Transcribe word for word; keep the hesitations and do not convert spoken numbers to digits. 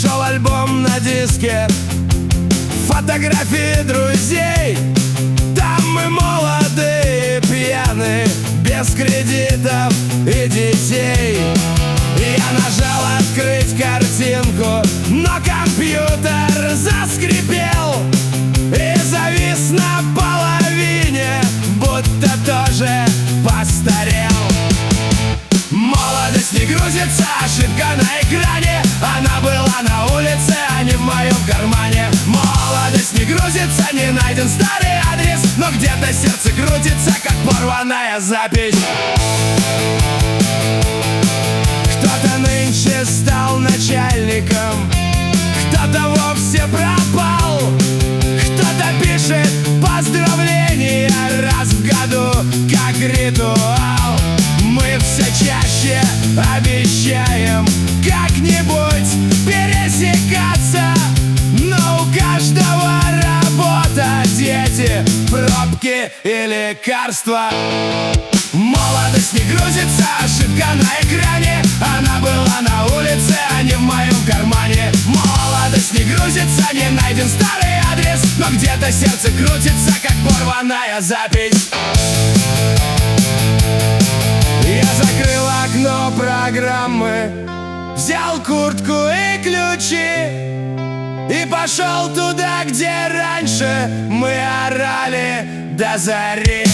Нашел альбом на диске, фотографии друзей. Там мы молодые, пьяные, без кредитов и детей. Я нажал открыть картинку, но компьютер заскрипел и завис на половине, будто тоже постарел. Молодость не грузится, ошибка на экране. Она была на улице, а не в моем кармане. Молодость не грузится, не найден старый адрес, но где-то сердце крутится, как порванная запись. Кто-то нынче стал начальником, кто-то вовсе пропал, кто-то пишет поздравления раз в году, как ритуал. Мы все чаще обещаем как-нибудь пересекаться, но у каждого работа, дети, пробки и лекарства. Молодость не грузится, ошибка на экране. Она была на улице, а не в моем кармане. Молодость не грузится, не найден старый адрес, но где-то сердце крутится, как порванная запись. Я закрыл окно программы, взял куртку и ключи и пошел туда, где раньше мы орали до зари.